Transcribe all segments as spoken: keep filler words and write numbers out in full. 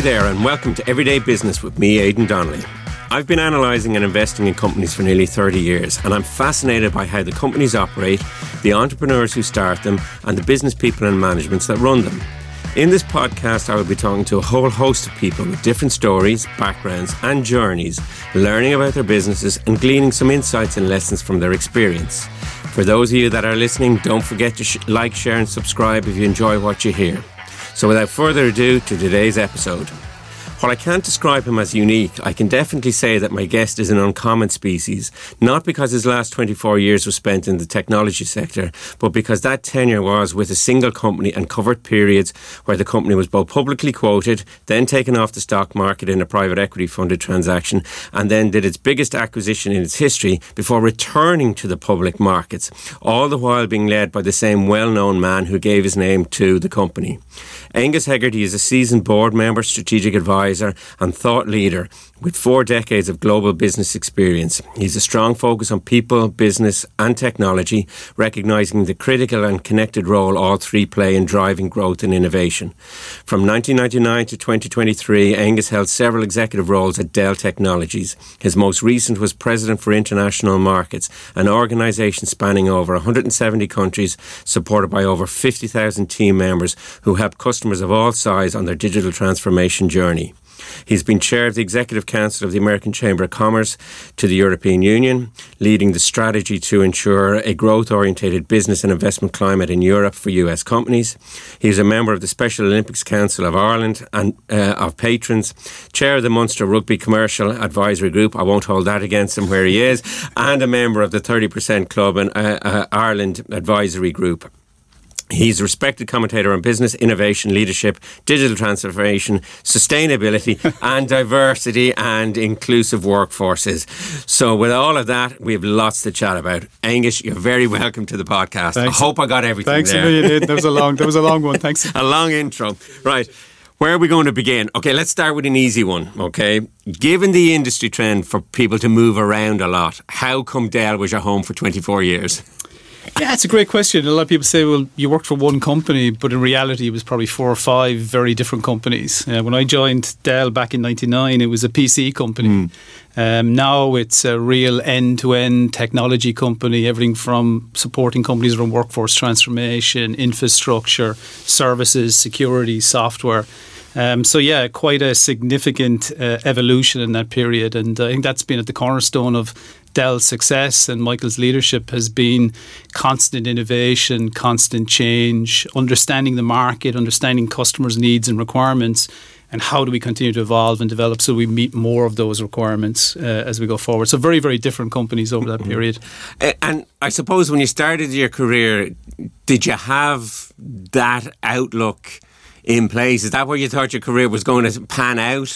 Hi there and welcome to Everyday Business with me, Aidan Donnelly. I've been analysing and investing in companies for nearly thirty years, and I'm fascinated by how the companies operate, the entrepreneurs who start them, and the business people and managements that run them. In this podcast, I will be talking to a whole host of people with different stories, backgrounds and journeys, learning about their businesses and gleaning some insights and lessons from their experience. For those of you that are listening, don't forget to sh- like, share and subscribe if you enjoy what you hear. So without further ado, to today's episode. While I can't describe him as unique, I can definitely say that my guest is an uncommon species, not because his last twenty-four years was spent in the technology sector, but because that tenure was with a single company and covered periods where the company was both publicly quoted, then taken off the stock market in a private equity funded transaction, and then did its biggest acquisition in its history before returning to the public markets, all the while being led by the same well-known man who gave his name to the company. Angus Hegarty is a seasoned board member, strategic advisor and thought leader with four decades of global business experience. He's a strong focus on people, business and technology, recognising the critical and connected role all three play in driving growth and innovation. From nineteen ninety-nine to twenty twenty-three, Angus held several executive roles at Dell Technologies. His most recent was President for International Markets, an organisation spanning over one hundred seventy countries, supported by over fifty thousand team members who help customers of all sizes on their digital transformation journey. He's been chair of the Executive Council of the American Chamber of Commerce to the European Union, leading the strategy to ensure a growth-orientated business and investment climate in Europe for U S companies. He's a member of the Special Olympics Council of Ireland and uh, of Patrons, chair of the Munster Rugby Commercial Advisory Group, I won't hold that against him where he is, and a member of the thirty percent Club and uh, uh, Ireland Advisory Group. He's a respected commentator on business, innovation, leadership, digital transformation, sustainability and diversity and inclusive workforces. So with all of that, we have lots to chat about. Angus, you're very welcome to the podcast. Thanks. I hope I got everything Thanks there. Thanks a million. That was a long, that was a long one. Thanks. A long intro. Right. Where are we going to begin? Okay, let's start with an easy one, okay? Given the industry trend for people to move around a lot, how come Dell was your home for twenty-four years? Yeah, it's a great question. A lot of people say, well, you worked for one company, but in reality it was probably four or five very different companies. Uh, when I joined Dell back in ninety-nine, it was a P C company. Mm. Um, now it's a real end-to-end technology company, everything from supporting companies around workforce transformation, infrastructure, services, security, software. Um, so yeah, quite a significant uh, evolution in that period, and I think that's been at the cornerstone of Dell's success, and Michael's leadership has been constant innovation, constant change, understanding the market, understanding customers' needs and requirements, and how do we continue to evolve and develop so we meet more of those requirements uh, as we go forward. So very, very different companies over that period. And I suppose when you started your career, did you have that outlook in place? Is that where you thought your career was going to pan out?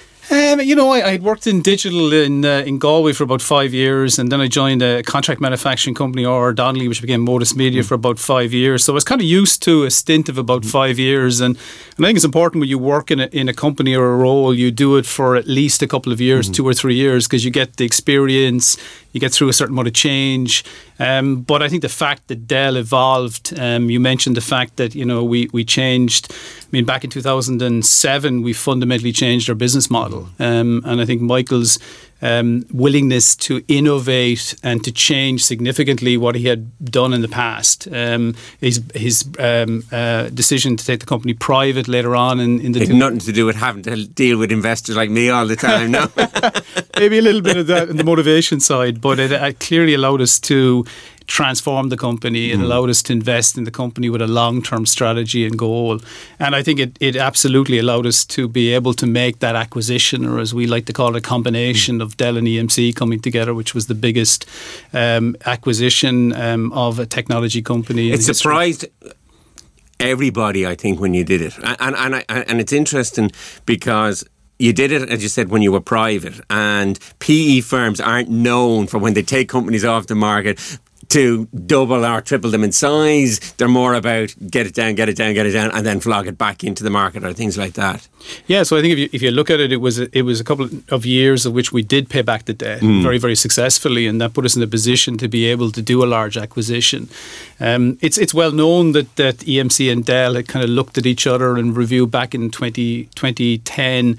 Um, you know, I, I had worked in digital in uh, in Galway for about five years, and then I joined a contract manufacturing company, R R Donnelly, which became Modus Media, mm. for about five years. So I was kind of used to a stint of about five years, and, and I think it's important when you work in a, in a company or a role, you do it for at least a couple of years, mm-hmm. two or three years, because you get the experience, you get through a certain amount of change. Um, but I think the fact that Dell evolved, um, you mentioned the fact that, you know, we, we changed. I mean, back in two thousand seven, we fundamentally changed our business model. Um, and I think Michael's um, willingness to innovate and to change significantly what he had done in the past. Um, his his um, uh, decision to take the company private later on in, in the... It had nothing to do with having to deal with investors like me all the time, no? Maybe a little bit of that in the motivation side, but it, it clearly allowed us to transform the company. It mm. allowed us to invest in the company with a long-term strategy and goal. And I think it, it absolutely allowed us to be able to make that acquisition, or as we like to call it, a combination mm. of Dell and E M C coming together, which was the biggest um, acquisition um, of a technology company. It surprised everybody, I think, when you did it. And, and, and, and it's interesting because you did it, as you said, when you were private, and P E firms aren't known for when they take companies off the market to double or triple them in size. They're more about get it down, get it down, get it down, and then flog it back into the market or things like that. Yeah, so I think if you if you look at it, it was a, it was a couple of years of which we did pay back the debt mm. very, very successfully, and that put us in a position to be able to do a large acquisition. Um, it's it's well known that, that E M C and Dell had kind of looked at each other and reviewed back in twenty ten.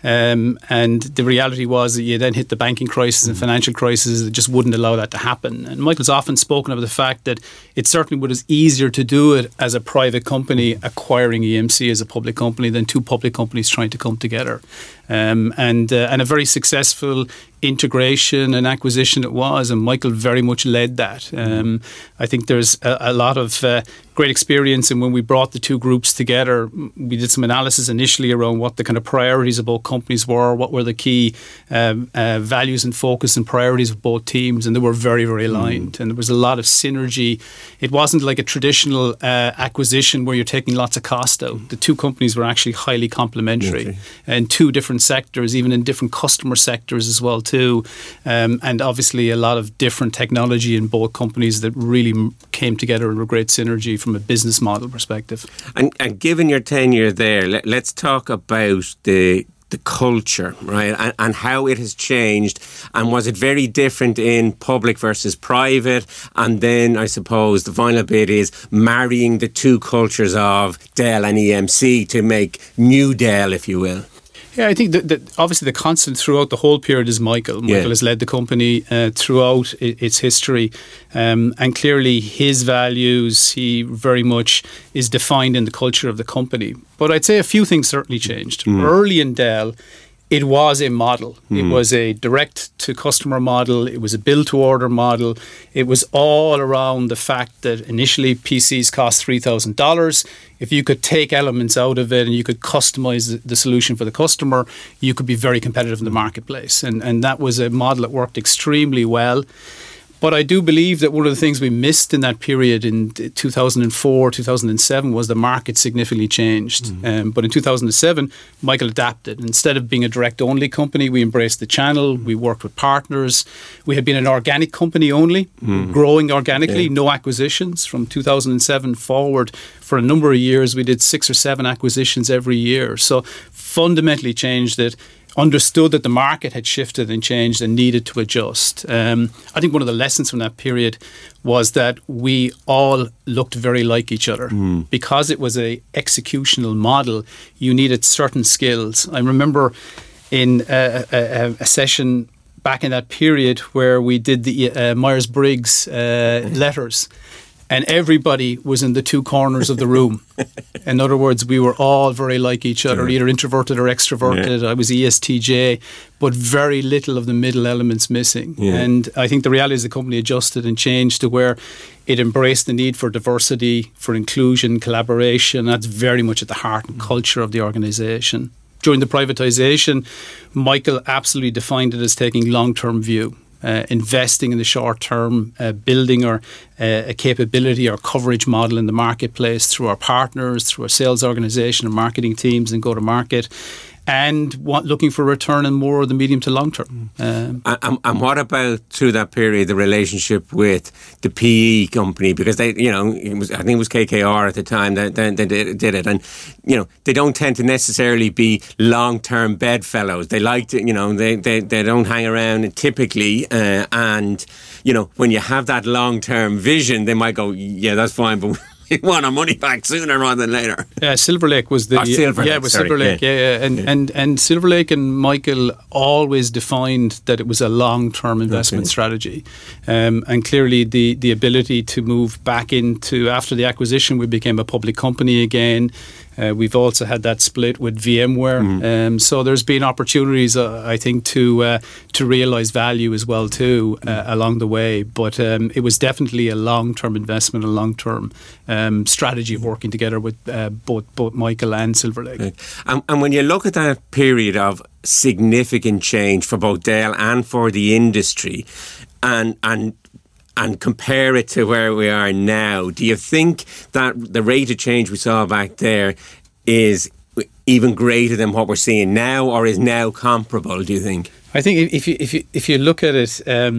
Um, and the reality was that you then hit the banking crisis and financial crisis that just wouldn't allow that to happen. And Michael's often spoken of the fact that it certainly was easier to do it as a private company acquiring E M C as a public company than two public companies trying to come together. Um, and uh, and a very successful integration and acquisition it was, and Michael very much led that. Um, I think there's a, a lot of uh, great experience, and when we brought the two groups together, we did some analysis initially around what the kind of priorities of both companies were, what were the key um, uh, values and focus and priorities of both teams, and they were very, very aligned. Mm. And there was a lot of synergy. It wasn't like a traditional uh, acquisition where you're taking lots of cost out. The two companies were actually highly complementary okay. in two different sectors, even in different customer sectors as well too, um, and obviously a lot of different technology in both companies that really came together in a great synergy from a business model perspective. And, and given your tenure there, let, let's talk about the the culture, right, and, and how it has changed, and was it very different in public versus private? And then I suppose the final bit is marrying the two cultures of Dell and E M C to make new Dell, if you will. Yeah, I think that, that obviously the constant throughout the whole period is Michael. Michael yeah. has led the company uh, throughout I- its history, um, and clearly his values, he very much is defined in the culture of the company. But I'd say a few things certainly changed. Mm. Early in Dell, it was a model. Mm. It was a direct-to-customer model. It was a build-to-order model. It was all around the fact that initially P Cs cost three thousand dollars. If you could take elements out of it and you could customize the, the solution for the customer, you could be very competitive in the marketplace. And, and that was a model that worked extremely well. But I do believe that one of the things we missed in that period in two thousand four, two thousand seven was the market significantly changed. Mm-hmm. Um, but in two thousand seven, Michael adapted. Instead of being a direct-only company, we embraced the channel. Mm-hmm. We worked with partners. We had been an organic company only, mm-hmm. growing organically, yeah. no acquisitions. From two thousand seven forward, for a number of years, we did six or seven acquisitions every year. So fundamentally changed it. Understood that the market had shifted and changed and needed to adjust. Um, I think one of the lessons from that period was that we all looked very like each other. Mm. Because it was a executional model, you needed certain skills. I remember in a, a, a session back in that period where we did the uh, Myers-Briggs uh, letters, and everybody was in the two corners of the room. In other words, we were all very like each other, sure. either introverted or extroverted. Yeah. I was E S T J, but very little of the middle elements missing. Yeah. And I think the reality is the company adjusted and changed to where it embraced the need for diversity, for inclusion, collaboration. That's very much at the heart and culture of the organisation. During the privatisation, Michael absolutely defined it as taking long-term view. Uh, investing in the short term, uh, building our uh, a capability or coverage model in the marketplace through our partners, through our sales organisation and marketing teams and go to market, and what, looking for a return in more of the medium to long term. Um, and, and what about through that period the relationship with the P E company? Because they, you know, it was, I think it was K K R at the time that they, they did, did it, and you know they don't tend to necessarily be long term bedfellows. They like to, you know, they they, they don't hang around typically, uh, and you know when you have that long term vision, they might go, yeah, that's fine, but we want our money back sooner rather than later. Yeah, Silver Lake was the oh, Silver yeah, Lake, it was sorry. Silver Lake, yeah, yeah. yeah. And, yeah. and and Silver Lake and Michael always defined that it was a long-term investment okay. strategy, um, and clearly the the ability to move back into after the acquisition, we became a public company again. Uh, we've also had that split with VMware, mm. um, so there's been opportunities, uh, I think, to uh, to realise value as well too uh, along the way. But um, it was definitely a long-term investment, a long-term um, strategy of working together with uh, both both Michael and Silver Lake. Okay. And, and when you look at that period of significant change for both Dell and for the industry, and and. and compare it to where we are now, do you think that the rate of change we saw back there is even greater than what we're seeing now, or is now comparable, do you think? I think if you if you, if you look at it, um,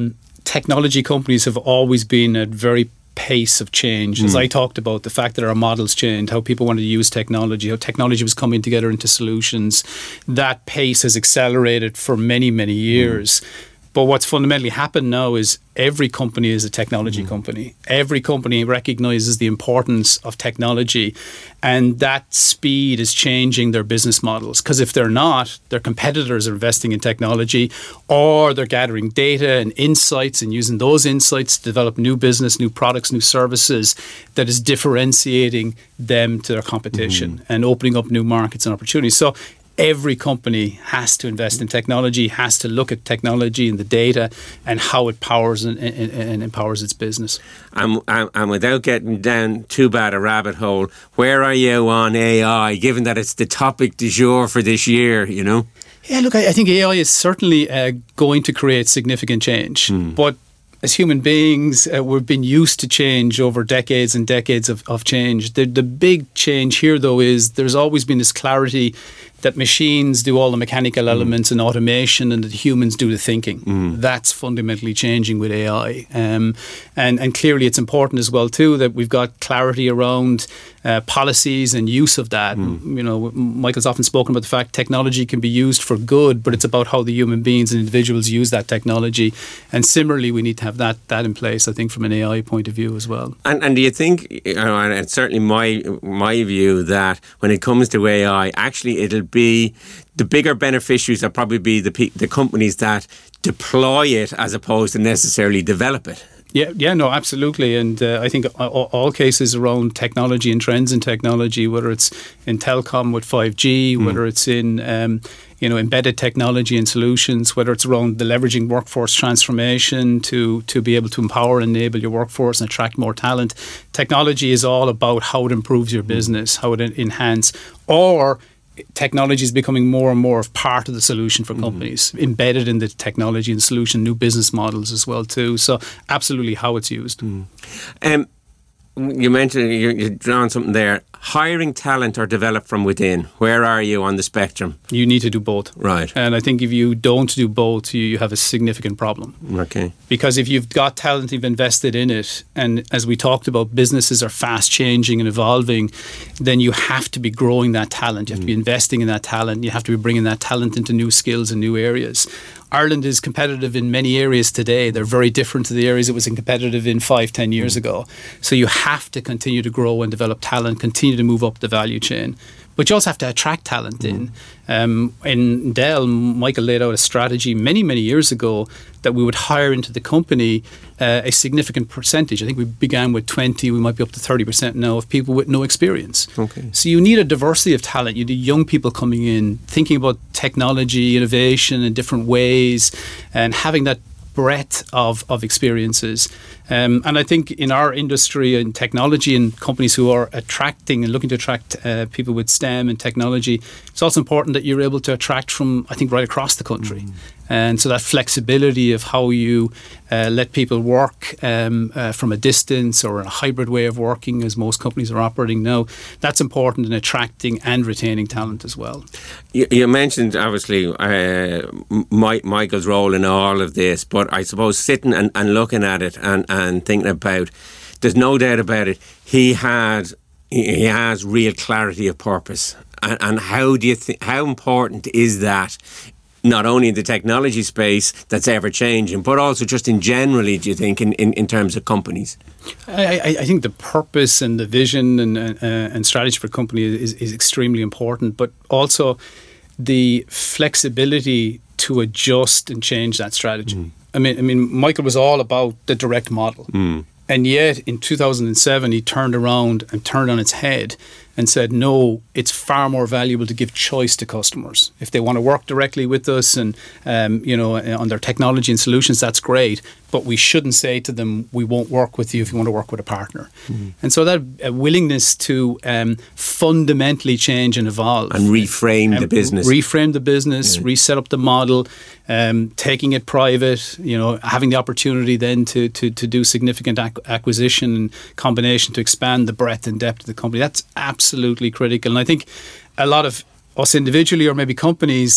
technology companies have always been at very pace of change. As mm. I talked about, the fact that our models changed, how people wanted to use technology, how technology was coming together into solutions, that pace has accelerated for many, many years. Mm. But what's fundamentally happened now is every company is a technology mm. company. Every company recognizes the importance of technology, and that speed is changing their business models. Because if they're not, their competitors are investing in technology, or they're gathering data and insights and using those insights to develop new business, new products, new services that is differentiating them to their competition mm. and opening up new markets and opportunities. So every company has to invest in technology, has to look at technology and the data and how it powers and, and, and empowers its business. And, and, and without getting down too bad a rabbit hole, where are you on A I, given that it's the topic du jour for this year, you know? Yeah, look, I, I think A I is certainly uh, going to create significant change. Mm. But as human beings, uh, we've been used to change over decades and decades of, of change. The, the big change here, though, is there's always been this clarity that machines do all the mechanical elements mm. and automation, and that humans do the thinking. Mm. That's fundamentally changing with A I. Um, and, and clearly it's important as well, too, that we've got clarity around uh, policies and use of that. Mm. You know, Michael's often spoken about the fact technology can be used for good, but it's about how the human beings and individuals use that technology. And similarly, we need to have that that in place, I think, from an A I point of view as well. And, and do you think, you know, and it's certainly my my view, that when it comes to A I, actually it'll be the bigger beneficiaries will probably be the pe- the companies that deploy it as opposed to necessarily develop it. Yeah, yeah, no, absolutely. And uh, I think all, all cases around technology and trends in technology, whether it's in telecom with five G, mm. whether it's in um, you know embedded technology and solutions, whether it's around the leveraging workforce transformation to to be able to empower and enable your workforce and attract more talent. Technology is all about how it improves your mm. business, how it enhances, or technology is becoming more and more of part of the solution for companies, mm. embedded in the technology and solution, new business models as well too. So absolutely how it's used. Mm. Um, you mentioned, you're, you're drawing something there, hiring talent or develop from within. Where are you on the spectrum? You need to do both. Right. And I think if you don't do both, you, you have a significant problem. Okay. Because if you've got talent, you've invested in it, and as we talked about, businesses are fast changing and evolving, then you have to be growing that talent. You have mm. to be investing in that talent. You have to be bringing that talent into new skills and new areas. Ireland is competitive in many areas today. They're very different to the areas it was in competitive in five, ten years mm. ago. So you have to continue to grow and develop talent, continue to move up the value chain. But you also have to attract talent mm. in. Um, in Dell, Michael laid out a strategy many, many years ago that we would hire into the company uh, a significant percentage. I think we began with twenty, we might be up to thirty percent now of people with no experience. Okay. So you need a diversity of talent. You need young people coming in, thinking about technology, innovation in different ways, and having that breadth of, of experiences. Um, and I think in our industry and technology and companies who are attracting and looking to attract uh, people with STEM and technology, it's also important that you're able to attract from, I think, right across the country. Mm. And so that flexibility of how you uh, let people work um, uh, from a distance or a hybrid way of working, as most companies are operating now, that's important in attracting and retaining talent as well. You, you mentioned, obviously, uh, Mike, Michael's role in all of this, but I suppose sitting and, and looking at it and, and thinking about, there's no doubt about it, he had he has real clarity of purpose. And, and how do you think, how important is that? Not only in the technology space that's ever changing, but also just in generally, do you think, in, in, in terms of companies? I, I, I think the purpose and the vision and, uh, and strategy for a company is, is extremely important, but also the flexibility to adjust and change that strategy. Mm. I mean, I mean, Michael was all about the direct model. Mm. And yet in two thousand seven, he turned around and turned on its head and said, no, it's far more valuable to give choice to customers. If they want to work directly with us and, um, you know, on their technology and solutions, that's great. But we shouldn't say to them, we won't work with you if you want to work with a partner. Mm-hmm. And so that uh, willingness to um, fundamentally change and evolve. And reframe um, the business. Reframe the business, yeah. reset up the model, um, taking it private, you know, having the opportunity then to, to, to do significant ac- acquisition and combination to expand the breadth and depth of the company. That's absolutely critical. And I think a lot of us individually or maybe companies,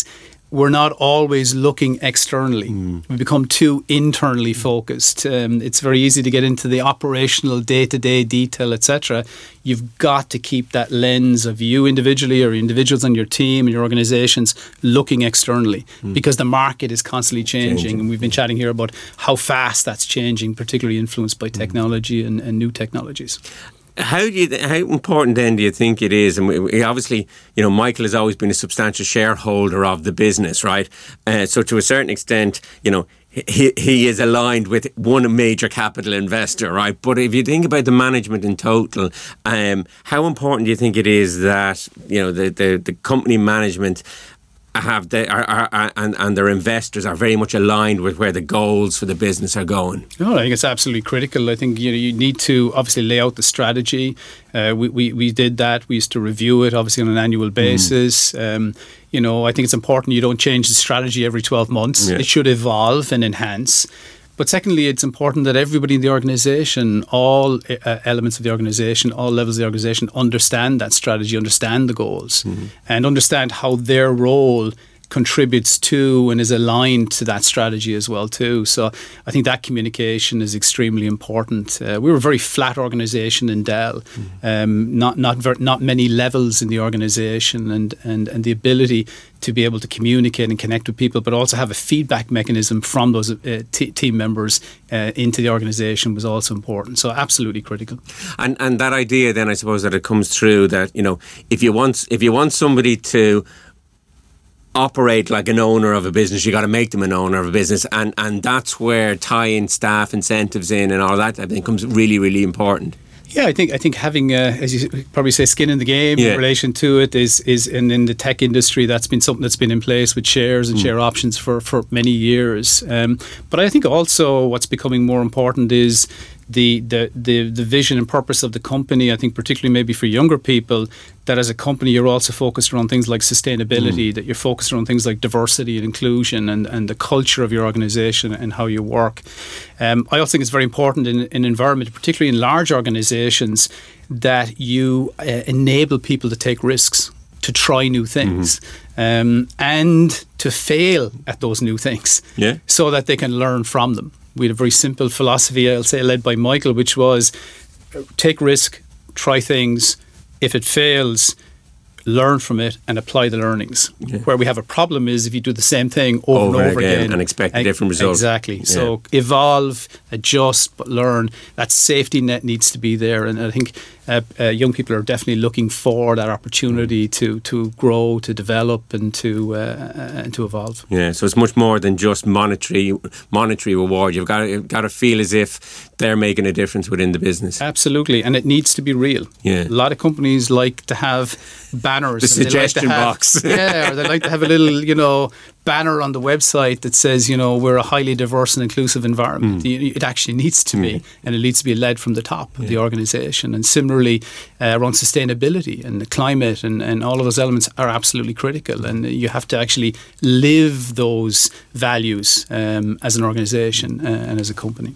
we're not always looking externally. Mm. We become too internally focused. Um, it's very easy to get into the operational day-to-day detail, et cetera. You've got to keep that lens of you individually or individuals on your team and your organizations looking externally mm. because the market is constantly changing. changing. And we've been chatting here about how fast that's changing, particularly influenced by technology mm. and, and new technologies. How do you? How important then do you think it is? And we, we obviously, you know, Michael has always been a substantial shareholder of the business, right? Uh, so to a certain extent, you know, he he is aligned with one major capital investor, right? But if you think about the management in total, um, how important do you think it is that, you know, the the, the company management have the, are, are, are, and, and their investors are very much aligned with where the goals for the business are going? No, I think it's absolutely critical. I think you know, you need to obviously lay out the strategy. Uh, we, we we did that. We used to review it obviously on an annual basis. Mm. Um, you know, I think it's important you don't change the strategy every twelve months. Yeah. It should evolve and enhance. But secondly, it's important that everybody in the organisation, all uh, elements of the organisation, all levels of the organisation understand that strategy, understand the goals mm-hmm. and understand how their role contributes to and is aligned to that strategy as well too. So I think that communication is extremely important. Uh, we were a very flat organisation in Dell, mm-hmm. um, not not ver- not many levels in the organisation, and, and and the ability to be able to communicate and connect with people, but also have a feedback mechanism from those uh, t- team members uh, into the organisation was also important. So absolutely critical. And and that idea then, I suppose, that it comes through that, you know, if you want if you want somebody to operate like an owner of a business, you got to make them an owner of a business, and and that's where tie-in staff incentives in and all that I think becomes really really important. Yeah, I think I think having, uh, as you probably say, skin in the game yeah. in relation to it is is and in the tech industry that's been something that's been in place with shares and mm. share options for for many years. Um, but I think also what's becoming more important is the, the the the vision and purpose of the company. I think particularly maybe for younger people, that as a company you're also focused around things like sustainability, mm. that you're focused around things like diversity and inclusion and, and the culture of your organisation and how you work. Um, I also think it's very important in an environment, particularly in large organisations, that you uh, enable people to take risks, to try new things, mm-hmm. um, and to fail at those new things yeah. so that they can learn from them. We had a very simple philosophy, I'll say, led by Michael, which was take risk, try things. If it fails, learn from it and apply the learnings. Yeah. Where we have a problem is if you do the same thing over, over and over again, again and expect a different result. Exactly. Yeah. So evolve, adjust, but learn. That safety net needs to be there, and I think uh, uh, young people are definitely looking for that opportunity mm. to to grow, to develop, and to uh, and to evolve. Yeah. So it's much more than just monetary monetary reward. You've got to, you've got to feel as if they're making a difference within the business. Absolutely, and it needs to be real. Yeah. A lot of companies like to have banners. The suggestion like have, box. Yeah, or they like to have a little, you know, banner on the website that says, you know, we're a highly diverse and inclusive environment. Mm. It actually needs to be, mm. and it needs to be led from the top of yeah. the organisation. And similarly, uh, around sustainability and the climate and, and all of those elements are absolutely critical. And you have to actually live those values um, as an organisation uh, and as a company.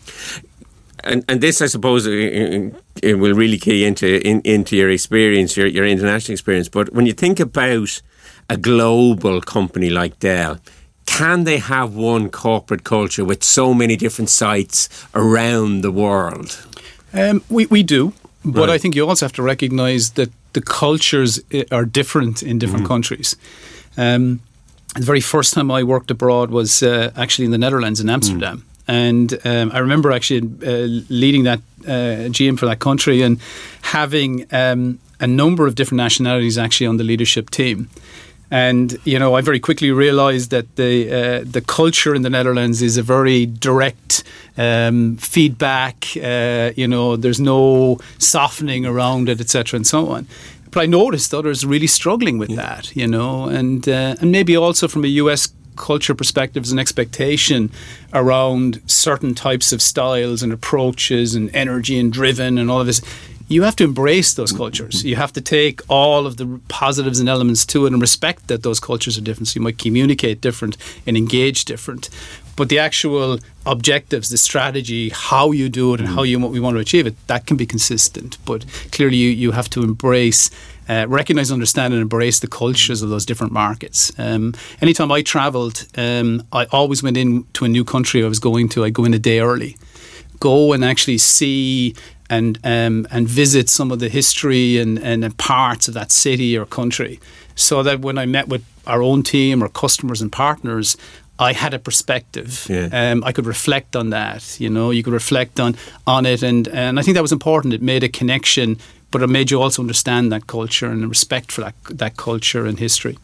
And and this, I suppose, it, it will really key into in, into your experience, your your international experience. But when you think about a global company like Dell, can they have one corporate culture with so many different sites around the world? Um, we we do, but right. I think you also have to recognise that the cultures are different in different mm-hmm. countries. Um, the very first time I worked abroad was uh, actually in the Netherlands, in Amsterdam. Mm. And um, I remember actually uh, leading that uh, G M for that country and having um, a number of different nationalities actually on the leadership team. And, you know, I very quickly realised that the uh, the culture in the Netherlands is a very direct um, feedback. Uh, you know, there's no softening around it, et cetera, and so on. But I noticed others really struggling with yeah. that, you know, and uh, and maybe also from a U S culture perspectives and expectation around certain types of styles and approaches and energy and driven and all of this. You have to embrace those cultures. You have to take all of the positives and elements to it and respect that those cultures are different. So you might communicate different and engage different. But the actual objectives, the strategy, how you do it and how you we want to achieve it, that can be consistent. But clearly you, you have to embrace, uh, recognise, understand and embrace the cultures of those different markets. Um, anytime I travelled, um, I always went into a new country I was going to, I'd go in a day early. Go and actually see and um, and visit some of the history and, and parts of that city or country, so that when I met with our own team or customers and partners, I had a perspective. Yeah. Um, I could reflect on that. You know, you could reflect on on it, and and I think that was important. It made a connection, but it made you also understand that culture and respect for that that culture and history.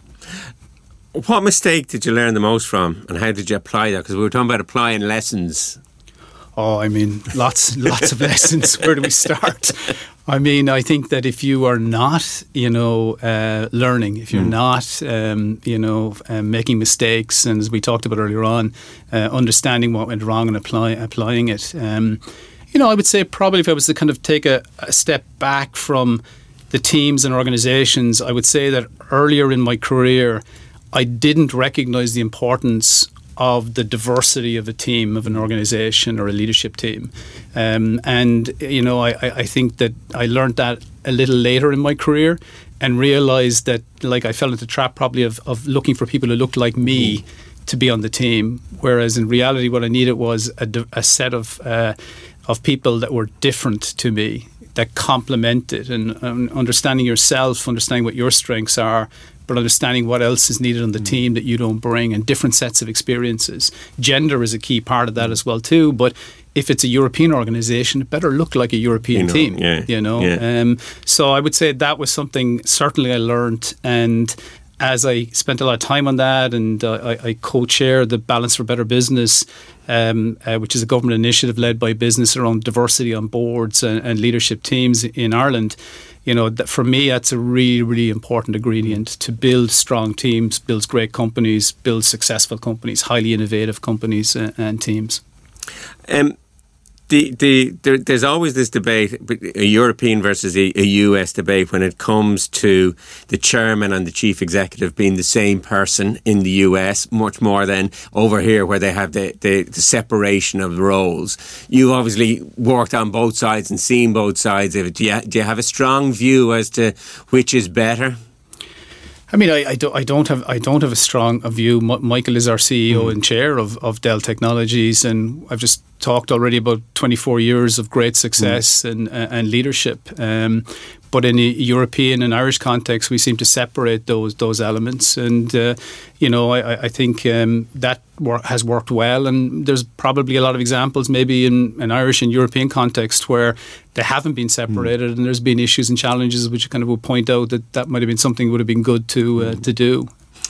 What mistake did you learn the most from, and how did you apply that? Because we were talking about applying lessons. Oh, I mean, lots, lots of lessons. Where do we start? I mean, I think that if you are not, you know, uh, learning, if you're mm. not, um, you know, uh, making mistakes, and as we talked about earlier on, uh, understanding what went wrong and apply, applying it, um, you know, I would say probably if I was to kind of take a, a step back from the teams and organizations, I would say that earlier in my career, I didn't recognize the importance of the diversity of a team, of an organisation or a leadership team. Um, and, you know, I, I think that I learned that a little later in my career and realised that, like, I fell into the trap probably of, of looking for people who looked like me to be on the team, whereas in reality what I needed was a, a set of uh, of people that were different to me, that complemented, and um, understanding yourself, understanding what your strengths are, but understanding what else is needed on the mm. team that you don't bring, and different sets of experiences. Gender is a key part of that as well too, but if it's a European organisation, it better look like a European you know, team. Yeah, you know, yeah. Um, so I would say that was something certainly I learned, and as I spent a lot of time on that, and uh, I, I co-chair the Balance for Better Business, um, uh, which is a government initiative led by business around diversity on boards and, and leadership teams in Ireland. You know, that for me, that's a really, really important ingredient to build strong teams, build great companies, build successful companies, highly innovative companies uh, and teams. Um, the the there, there's always this debate, a European versus a, a U S debate, when it comes to the chairman and the chief executive being the same person in the U S, much more than over here where they have the, the, the separation of roles. You obviously worked on both sides and seen both sides of it. Do you, do you have a strong view as to which is better? I mean, I, I, don't, I don't have I don't have a strong a view. M- Michael is our C E O mm. and chair of, of Dell Technologies, and I've just talked already about twenty-four years of great success mm. and uh, and leadership. Um, but in a European and Irish context, we seem to separate those those elements, and uh, you know, I, I think um, that wor- has worked well. And there's probably a lot of examples, maybe in an Irish and European context, where they haven't been separated, mm. and there's been issues and challenges which kind of would point out that that might have been something would have been good to uh, to do.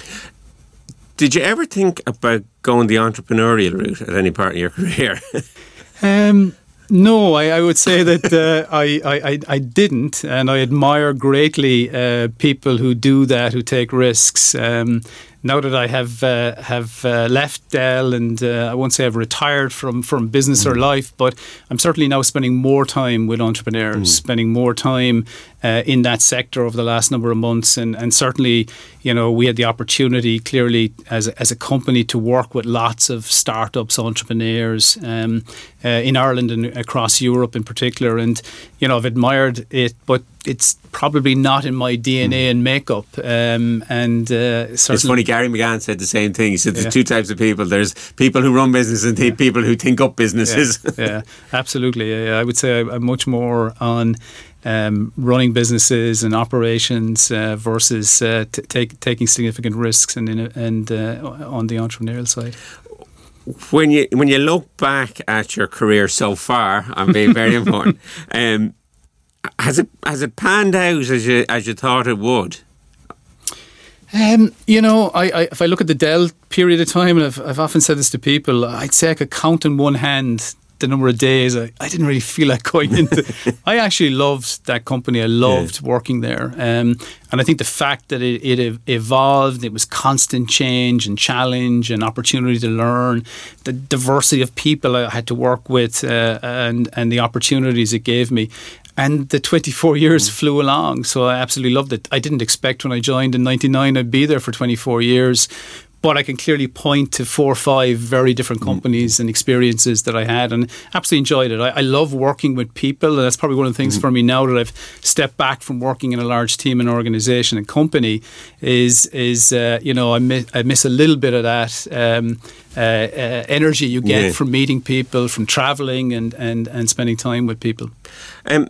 Did you ever think about going the entrepreneurial route at any part of your career? um, no, I, I would say that uh, I, I, I didn't, and I admire greatly uh, people who do that, who take risks. Um, now that I have uh, have uh, left Dell, and uh, I won't say I've retired from, from business mm. or life, but I'm certainly now spending more time with entrepreneurs, mm. spending more time uh, in that sector over the last number of months, and, and certainly, you know, we had the opportunity clearly as a, as a company to work with lots of startups, entrepreneurs um, uh, in Ireland and across Europe in particular, and you know, I've admired it, but it's probably not in my D N A and makeup. Um, and uh, it's funny, Gary McGann said the same thing. He said there's yeah. two types of people. There's people who run businesses and yeah. people who think up businesses. Yeah, yeah absolutely. Yeah, I would say I'm much more on um, running businesses and operations uh, versus uh, t- take, taking significant risks and, and uh, on the entrepreneurial side. When you when you look back at your career so far, I'm being very important. Um, Has it has it panned out as you as you thought it would? Um, you know, I, I if I look at the Dell period of time, and I've, I've often said this to people, I'd say I could count in one hand the number of days I, I didn't really feel like going into. I actually loved that company. I loved yeah. working there, um, and I think the fact that it, it evolved, it was constant change and challenge and opportunity to learn, the diversity of people I had to work with, uh, and and the opportunities it gave me. And the twenty-four years mm. flew along, so I absolutely loved it. I didn't expect when I joined in ninety-nine I'd be there for twenty-four years, but I can clearly point to four or five very different companies mm. and experiences that I had, and absolutely enjoyed it. I, I love working with people, and that's probably one of the things mm. for me now that I've stepped back from working in a large team and organisation and company. Is is uh, you know I miss, I miss a little bit of that um, uh, uh, energy you get yeah. from meeting people, from travelling and, and, and spending time with people. Um,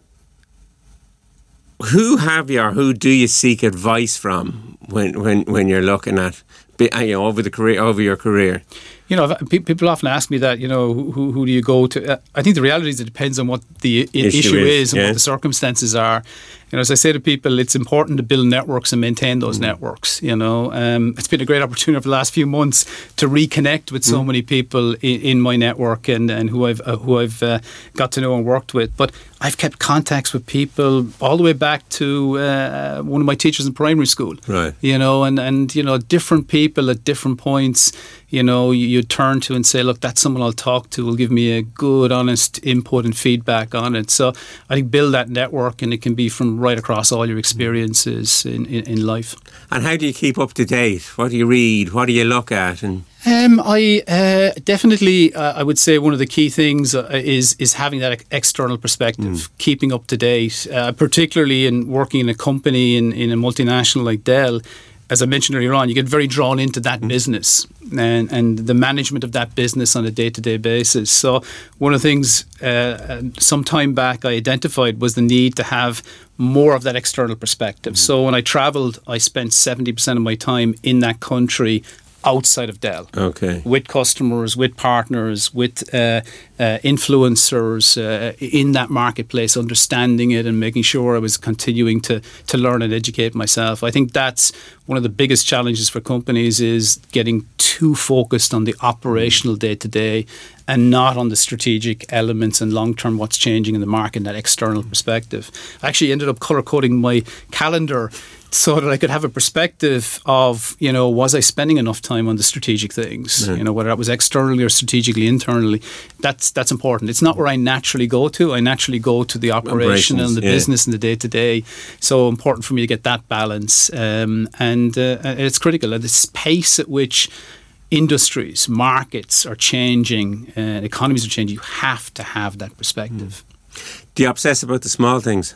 who have you or who do you seek advice from when when, when you're looking at you know over the career over your career? You know, people often ask me that, you know, who who do you go to? Uh, I think the reality is it depends on what the I- issue, issue is, is and yeah. what the circumstances are. You know, as I say to people, it's important to build networks and maintain those mm. networks. You know, um, it's been a great opportunity over the last few months to reconnect with so mm. many people in, in my network and, and who I've uh, who I've uh, got to know and worked with. But I've kept contacts with people all the way back to uh, one of my teachers in primary school. Right. You know, and, and you know, different people at different points. You know, you, you turn to and say, look, that's someone I'll talk to, will give me a good, honest input and feedback on it. So I think build that network, and it can be from right across all your experiences in, in, in life. And how do you keep up to date? What do you read? What do you look at? And Um, I uh, definitely, uh, I would say one of the key things uh, is is having that ex- external perspective, mm. keeping up to date, uh, particularly in working in a company in, in a multinational like Dell. As I mentioned earlier on, you get very drawn into that mm. business and, and the management of that business on a day-to-day basis. So one of the things uh, some time back I identified was the need to have more of that external perspective. Mm. So when I travelled, I spent seventy percent of my time in that country outside of Dell, okay, with customers, with partners, with uh, uh, influencers uh, in that marketplace, understanding it and making sure I was continuing to to learn and educate myself. I think that's one of the biggest challenges for companies, is getting too focused on the operational day-to-day and not on the strategic elements and long-term what's changing in the market in that external perspective. I actually ended up colour-coding my calendar so that I could have a perspective of, you know, was I spending enough time on the strategic things? Mm. You know, whether that was externally or strategically internally. That's that's important. It's not where I naturally go to. I naturally go to the operation and the yeah. business and the day-to-day. So important for me to get that balance. Um, and uh, it's critical. At this pace at which industries, markets are changing, uh, economies are changing, you have to have that perspective. Mm. Do you obsess about the small things?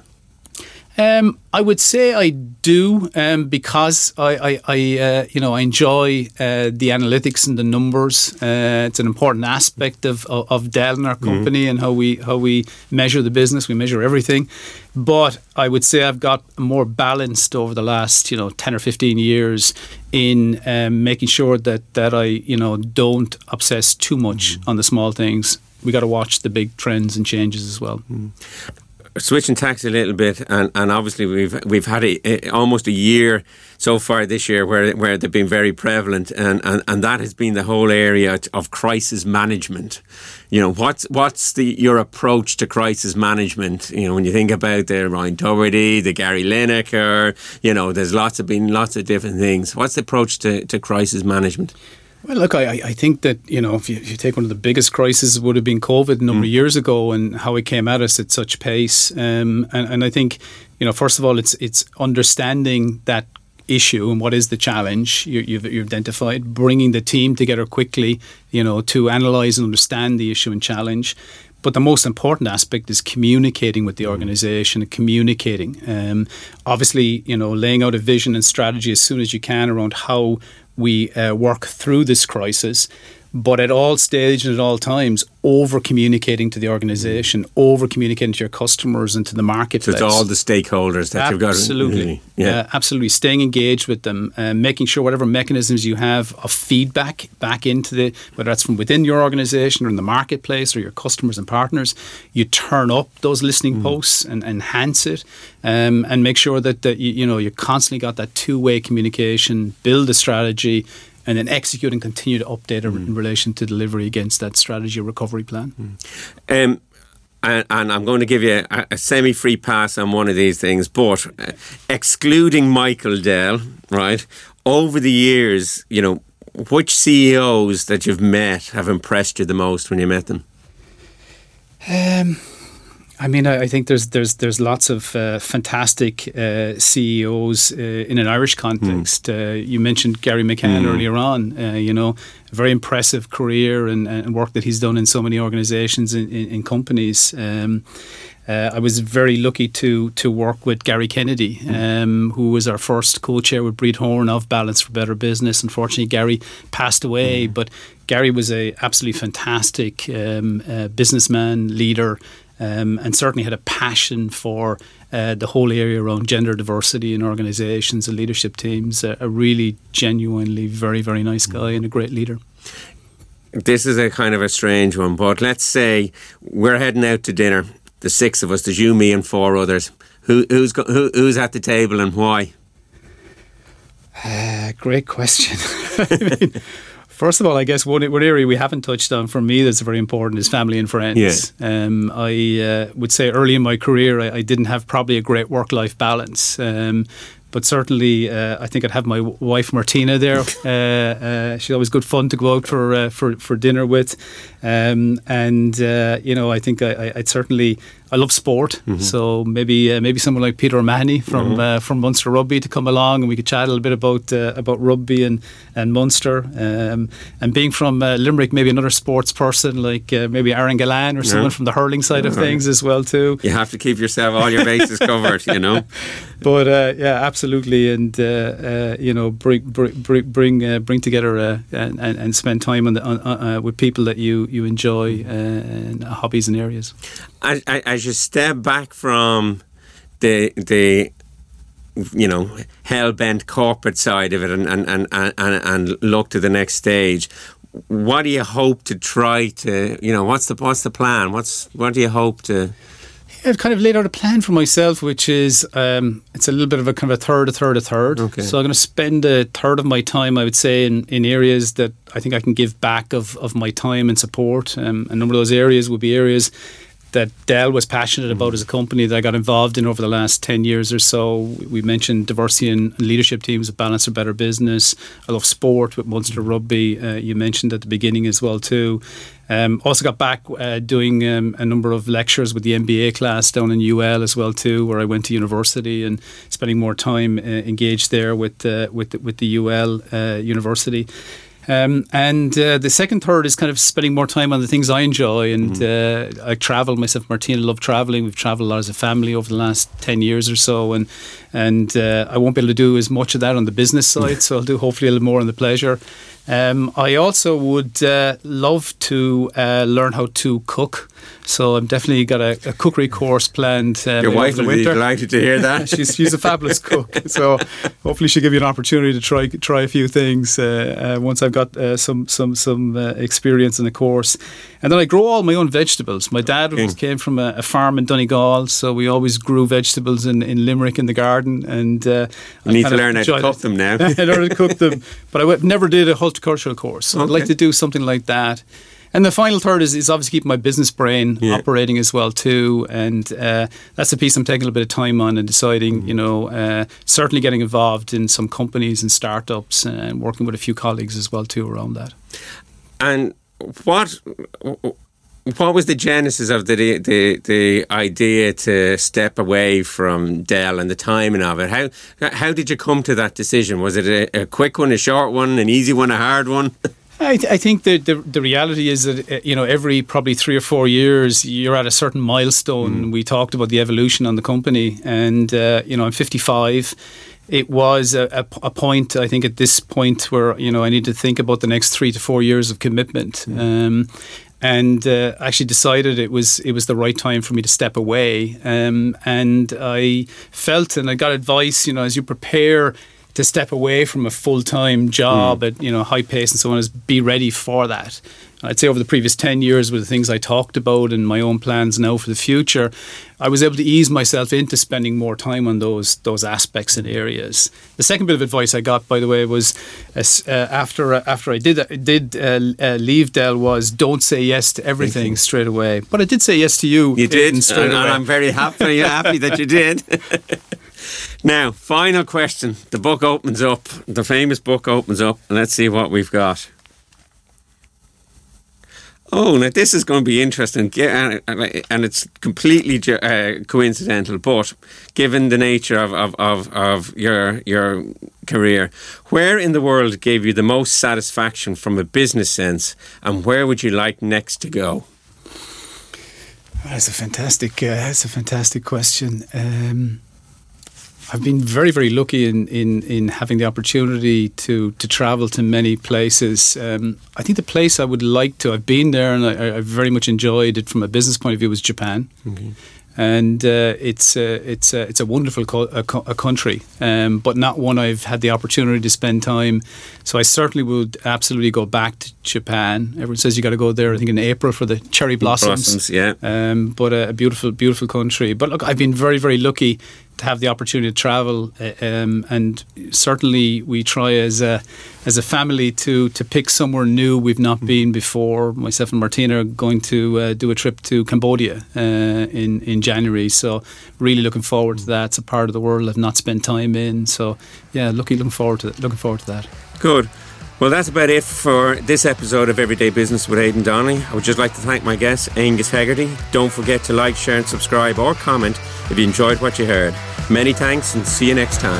Um, I would say I do, um, because I, I, I uh, you know, I enjoy uh, the analytics and the numbers. Uh, it's an important aspect of, of, of Dell and our company mm-hmm. and how we how we measure the business. We measure everything, but I would say I've got more balanced over the last, you know, ten or fifteen years in um, making sure that that I, you know, don't obsess too much mm-hmm. on the small things. We got to watch the big trends and changes as well. Mm-hmm. Switching tacks a little bit, and, and obviously we've we've had a, a, almost a year so far this year where where they've been very prevalent, and, and, and that has been the whole area of crisis management. You know, what's what's the your approach to crisis management? You know, when you think about the Ryan Tubridy, the Gary Lineker, you know, there's lots of been lots of different things. What's the approach to, to crisis management? Well, look, I, I think that, you know, if you, if you take one of the biggest crises, it would have been COVID a number mm. of years ago, and how it came at us at such pace. Um, and, and I think, you know, first of all, it's it's understanding that issue and what is the challenge you, you've, you've identified, bringing the team together quickly, you know, to analyse and understand the issue and challenge. But the most important aspect is communicating with the organisation and communicating. Um, obviously, you know, laying out a vision and strategy as soon as you can around how we uh, work through this crisis, but at all stages and at all times, over-communicating to the organisation, over-communicating to your customers and to the marketplace. So to all the stakeholders that absolutely. you've got. Absolutely. Yeah. Uh, absolutely. Staying engaged with them, uh, making sure whatever mechanisms you have of feedback back into the, whether that's from within your organisation or in the marketplace or your customers and partners, you turn up those listening mm. posts and enhance it, um, and make sure that, that you, you know, you constantly got that two-way communication, build a strategy, and then execute and continue to update mm. in relation to delivery against that strategy or recovery plan. Mm. Um, and, and I'm going to give you a, a semi-free pass on one of these things, but uh, excluding Michael Dell, right, over the years, you know, which C E Os that you've met have impressed you the most when you met them? Um, I mean, I, I think there's there's there's lots of uh, fantastic uh, C E Os uh, in an Irish context. Mm. Uh, you mentioned Gary McCann mm. earlier on. Uh, you know, a very impressive career and, and work that he's done in so many organisations and in, in companies. Um, Uh, I was very lucky to to work with Gary Kennedy, um, who was our first co-chair with Breed Horn of Balance for Better Business. Unfortunately, Gary passed away, mm. but Gary was a absolutely fantastic um, uh, businessman, leader, um, and certainly had a passion for uh, the whole area around gender diversity in organisations and leadership teams. Uh, a really genuinely very, very nice guy and a great leader. This is a kind of a strange one, but let's say we're heading out to dinner. The six of us, there's you, me and four others. Who, who's go, who, who's at the table and why? Uh, great question. I mean, first of all, I guess one, one area we haven't touched on for me that's very important is family and friends. Yeah. Um, I uh, would say early in my career I, I didn't have probably a great work-life balance. Um, But certainly, uh, I think I'd have my w- wife Martina there. Uh, uh, she's always good fun to go out for uh, for, for dinner with, um, and uh, you know, I think I, I, I'd certainly. I love sport, mm-hmm. so maybe uh, maybe someone like Peter O'Mahony from mm-hmm. uh, from Munster Rugby to come along, and we could chat a little bit about uh, about rugby and and Munster. Um, and being from uh, Limerick, maybe another sports person like uh, maybe Aaron Gallan or someone yeah. from the hurling side of things as well too. You have to keep yourself all your bases covered, you know. But uh, yeah, absolutely, and uh, uh, you know, bring bring bring uh, bring together uh, and, and spend time on the, on, uh, with people that you you enjoy uh, and hobbies and areas. As, as you step back from the the you know hell bent corporate side of it and and, and and and look to the next stage, what do you hope to try to you know what's the what's the plan? What's what do you hope to? I've kind of laid out a plan for myself, which is um, it's a little bit of a kind of a third, a third, a third. Okay. So I'm going to spend a third of my time, I would say, in, in areas that I think I can give back of, of my time and support. Um, a number of those areas will be areas that Dell was passionate about as a company that I got involved in over the last ten years or so. We mentioned diversity and leadership teams at Balance for Better Business. I love sport with Munster Rugby. Uh, you mentioned at the beginning as well too. Um, also got back uh, doing um, a number of lectures with the M B A class down in U L as well too, where I went to university and spending more time uh, engaged there with uh, with with the U L uh, university. Um, and uh, the second third is kind of spending more time on the things I enjoy. And mm. uh, I travel myself, Martina, love travelling. We've travelled a lot as a family over the last ten years or so. And and uh, I won't be able to do as much of that on the business side. So I'll do hopefully a little more on the pleasure. Um, I also would uh, love to uh, learn how to cook. So I'm definitely got a, a cookery course planned. Um, Your wife will be delighted to hear that. she's she's a fabulous cook. So hopefully she'll give you an opportunity to try try a few things uh, uh, once I've got uh, some some some uh, experience in the course. And then I grow all my own vegetables. My dad was, came from a, a farm in Donegal, so we always grew vegetables in, in Limerick in the garden. And uh, you need to learn how to cook them now. I learned to cook them, but I never did a horticultural course. So okay. I'd like to do something like that. And the final third is, is obviously keeping my business brain yeah. operating as well too, and uh, that's a piece I'm taking a little bit of time on and deciding, mm-hmm. you know, uh, certainly getting involved in some companies and startups and working with a few colleagues as well too around that. And what what was the genesis of the the the idea to step away from Dell and the timing of it? How how did you come to that decision? Was it a, a quick one, a short one, an easy one, a hard one? I, th- I think the, the the reality is that uh, you know every probably three or four years you're at a certain milestone. Mm. We talked about the evolution on the company, and uh, you know I'm fifty-five. It was a, a, a point I think at this point where you know I need to think about the next three to four years of commitment. Mm. Um, and uh, actually decided it was it was the right time for me to step away. Um, and I felt and I got advice, you know, as you prepare to step away from a full-time job mm. at, you know, high pace and so on, is be ready for that. I'd say over the previous ten years with the things I talked about and my own plans now for the future, I was able to ease myself into spending more time on those those aspects and areas. The second bit of advice I got, by the way, was uh, after uh, after I did uh, did uh, uh, leave Dell was don't say yes to everything straight away. But I did say yes to you. You did, straight and, away. and I'm very happy happy that you did. Now, final question. The book opens up. The famous book opens up. And let's see what we've got. Oh, now this is going to be interesting, and it's completely uh, coincidental. But given the nature of, of, of, of your your career, where in the world gave you the most satisfaction from a business sense, and where would you like next to go? That's a fantastic. Uh, that's a fantastic question. Um, I've been very, very lucky in, in, in having the opportunity to, to travel to many places. Um, I think the place I would like to, I've been there and I, I very much enjoyed it from a business point of view, was Japan. Okay. And uh, it's uh, it's uh, it's a wonderful co- a, co- a country, um, but not one I've had the opportunity to spend time. So I certainly would absolutely go back to Japan. Everyone says you got to go there, I think in April for the cherry blossoms. Blossoms, yeah. Um, but a, a beautiful, beautiful country. But look, I've been very, very lucky to have the opportunity to travel, uh, um, and certainly we try as a as a family to to pick somewhere new we've not been before. Myself and Martina are going to uh, do a trip to Cambodia uh, in in January, so really looking forward to that. It's a part of the world I've not spent time in, so yeah, looking looking forward to looking forward to that. Good. Well, that's about it for this episode of Everyday Business with Aidan Donnelly. I would just like to thank my guest, Angus Hegarty. Don't forget to like, share and subscribe or comment if you enjoyed what you heard. Many thanks and see you next time.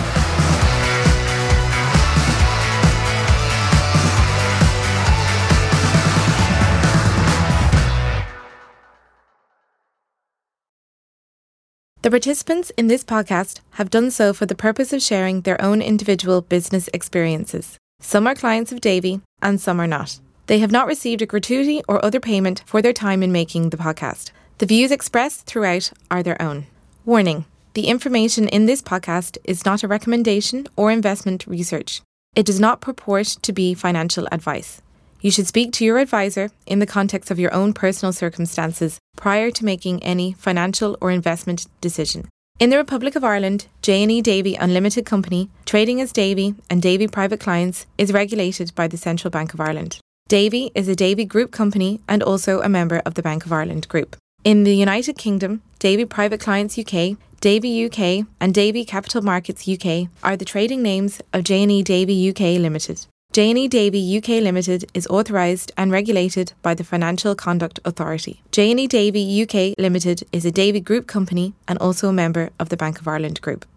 The participants in this podcast have done so for the purpose of sharing their own individual business experiences. Some are clients of Davy and some are not. They have not received a gratuity or other payment for their time in making the podcast. The views expressed throughout are their own. Warning: the information in this podcast is not a recommendation or investment research. It does not purport to be financial advice. You should speak to your advisor in the context of your own personal circumstances prior to making any financial or investment decision. In the Republic of Ireland, J and E Davy Unlimited Company, trading as Davy and Davy Private Clients, is regulated by the Central Bank of Ireland. Davy is a Davy Group company and also a member of the Bank of Ireland Group. In the United Kingdom, Davy Private Clients U K, Davy U K and Davy Capital Markets U K are the trading names of J and E Davy U K Limited. J and E Davy U K Limited is authorised and regulated by the Financial Conduct Authority. J and E Davy U K Limited is a Davy Group company and also a member of the Bank of Ireland Group.